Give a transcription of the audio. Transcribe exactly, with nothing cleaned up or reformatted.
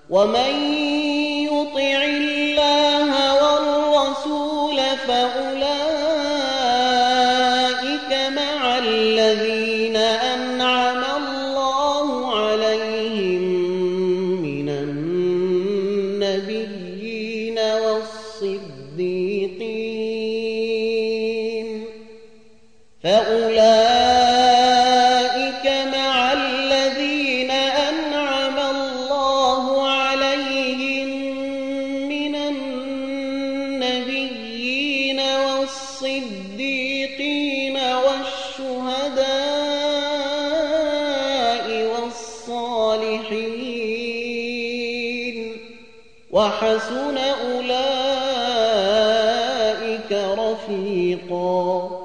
ومن يطع الله والرسول فأولئك مع الذين أنعم الله عليهم من النبيين والصديقين فأولئك مع الذين أنعم الله عليهم من النبيين والصديقين والشهداء والصالحين وحسن أولئك رفيقا.